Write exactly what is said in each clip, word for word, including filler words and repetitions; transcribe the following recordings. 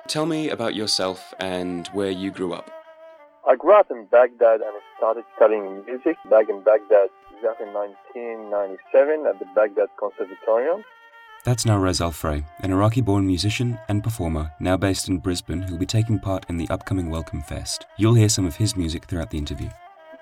Tell me about yourself and where you grew up. I grew up in Baghdad and I started studying music back in Baghdad back in nineteen ninety-seven at the Baghdad Conservatorium. That's Nawrez Al-Frey, an Iraqi-born musician and performer now based in Brisbane who'll be taking part in the upcoming Welcome Fest. You'll hear some of his music throughout the interview.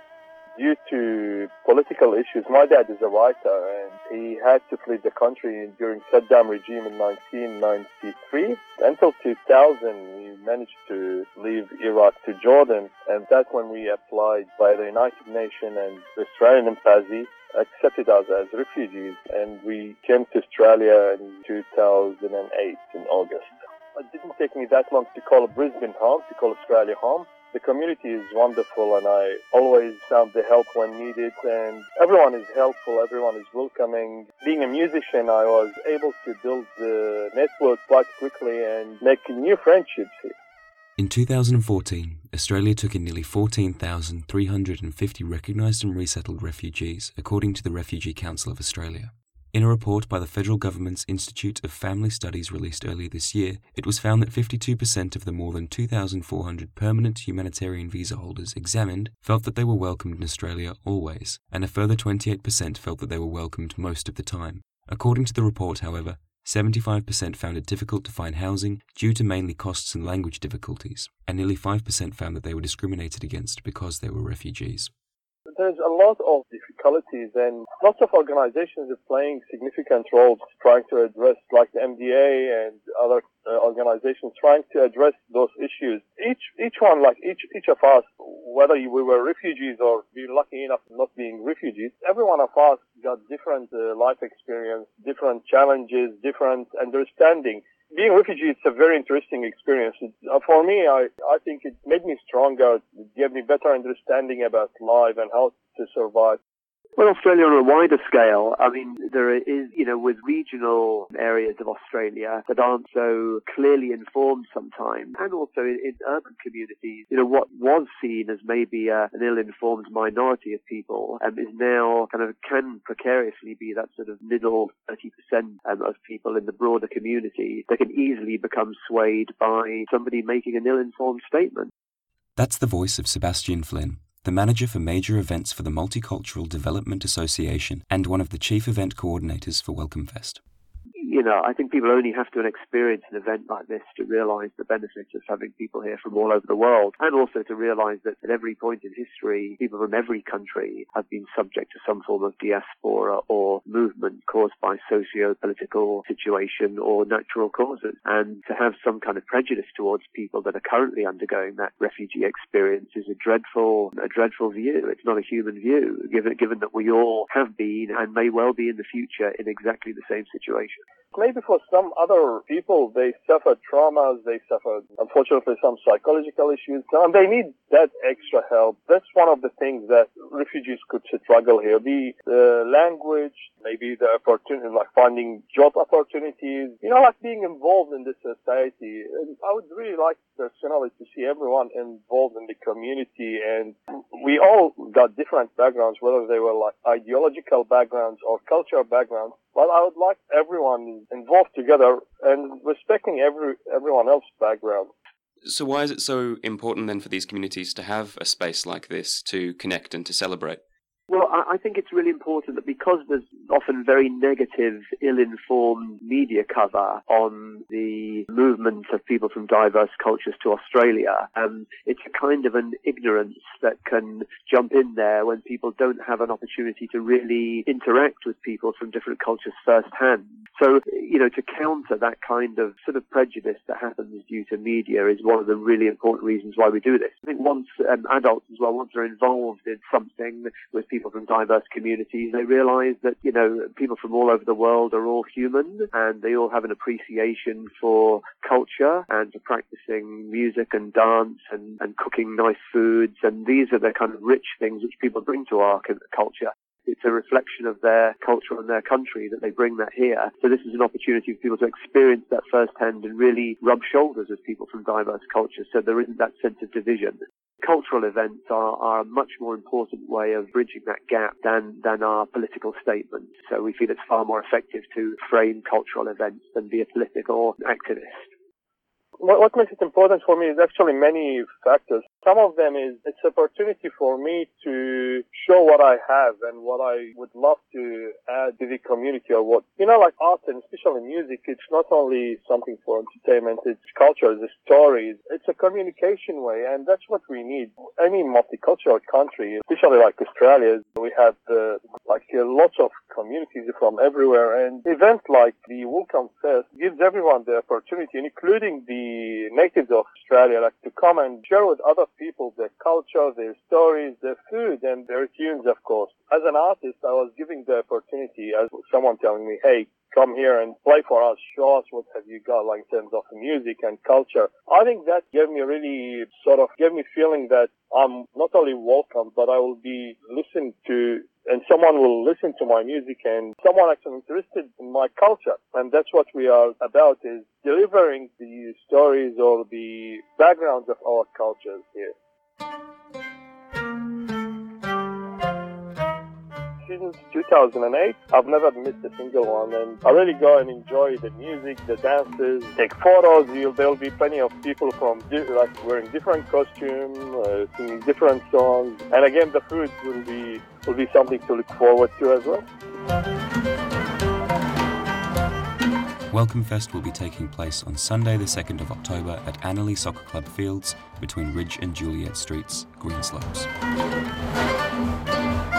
Due to political issues, my dad is a writer and he had to flee the country during Saddam regime in nineteen ninety-three. Until two thousand, we managed to leave Iraq to Jordan, and that's when we applied by the United Nations, and the Australian Embassy accepted us as refugees, and we came to Australia in two thousand eight in August. It didn't take me that long to call Brisbane home, to call Australia home. The community is wonderful and I always found the help when needed, and everyone is helpful, everyone is welcoming. Being a musician, I was able to build the network quite quickly and make new friendships here. In two thousand fourteen, Australia took in nearly fourteen thousand three hundred fifty recognised and resettled refugees, according to the Refugee Council of Australia. In a report by the federal government's Institute of Family Studies released earlier this year, it was found that fifty-two percent of the more than two thousand four hundred permanent humanitarian visa holders examined felt that they were welcomed in Australia always, and a further twenty-eight percent felt that they were welcomed most of the time. According to the report, however, seventy-five percent found it difficult to find housing due to mainly costs and language difficulties, and nearly five percent found that they were discriminated against because they were refugees. There's a lot of difficulties and lots of organizations are playing significant roles trying to address, like the M D A and other uh, organizations trying to address those issues. Each each one, like each each of us, whether we were refugees or being lucky enough not being refugees, every one of us got different uh, life experience, different challenges, different understanding. Being a refugee, it's a very interesting experience. It, uh, for me, I, I think it made me stronger. It gave me better understanding about life and how to survive. Well, Australia on a wider scale, I mean, there is, you know, with regional areas of Australia that aren't so clearly informed sometimes, and also in, in urban communities, you know, what was seen as maybe a, an ill-informed minority of people um, is now kind of can precariously be that sort of middle thirty percent um, of people in the broader community that can easily become swayed by somebody making an ill-informed statement. That's the voice of Sebastian Flynn, the manager for major events for the Multicultural Development Association and one of the chief event coordinators for Welcome Fest. You know, I think people only have to experience an event like this to realise the benefits of having people here from all over the world, and also to realise that at every point in history, people from every country have been subject to some form of diaspora or movement caused by socio-political situation or natural causes. And to have some kind of prejudice towards people that are currently undergoing that refugee experience is a dreadful, a dreadful view. It's not a human view, given, given that we all have been and may well be in the future in exactly the same situation. Maybe for some other people, they suffer traumas, they suffer, unfortunately, some psychological issues, and they need that extra help. That's one of the things that refugees could struggle here. The, the language, maybe the opportunity, like finding job opportunities, you know, like being involved in this society. And I would really like personally to see everyone involved in the community, and we all got different backgrounds, whether they were like ideological backgrounds or cultural backgrounds. But I would like everyone involved together and respecting every everyone else's background. So why is it so important then for these communities to have a space like this to connect and to celebrate? Well, I think it's really important that because there's often very negative, ill-informed media cover on the movement of people from diverse cultures to Australia, um, it's a kind of an ignorance that can jump in there when people don't have an opportunity to really interact with people from different cultures firsthand. So, you know, to counter that kind of sort of prejudice that happens due to media is one of the really important reasons why we do this. I think once um, adults as well, once they're involved in something with people people from diverse communities, they realise that, you know, people from all over the world are all human and they all have an appreciation for culture and for practicing music and dance and, and cooking nice foods. And these are the kind of rich things which people bring to our culture. It's a reflection of their culture and their country that they bring that here. So this is an opportunity for people to experience that firsthand and really rub shoulders with people from diverse cultures, so there isn't that sense of division. Cultural events are, are a much more important way of bridging that gap than, than our political statements. So we feel it's far more effective to frame cultural events than be a political activist. What, what makes it important for me is actually many factors. Some of them is it's an opportunity for me to show what I have and what I would love to add to the community or what, you know, like art and especially music, it's not only something for entertainment, it's culture, it's stories, it's a communication way, and that's what we need. Any multicultural country, especially like Australia, we have uh, like uh, lots of communities from everywhere, and events like the Welcome Fest gives everyone the opportunity, including the natives of Australia, like to come and share with other people their culture, their stories, their food, and their tunes, of course. As an artist, I was giving the opportunity as someone telling me, hey, come here and play for us, show us what have you got, like in terms of music and culture. I think that gave me really sort of, gave me feeling that I'm not only welcome, but I will be listened to, and someone will listen to my music and someone actually interested in my culture. And that's what we are about, is delivering the stories or the backgrounds of our cultures here. Since two thousand eight, I've never missed a single one, and I really go and enjoy the music, the dances, take photos. You'll, there'll be plenty of people from di- like wearing different costumes, uh, singing different songs, and again, the food will be will be something to look forward to as well. Welcome Fest will be taking place on Sunday the second of October at Annerley Soccer Club Fields between Ridge and Juliet Streets, Greenslopes.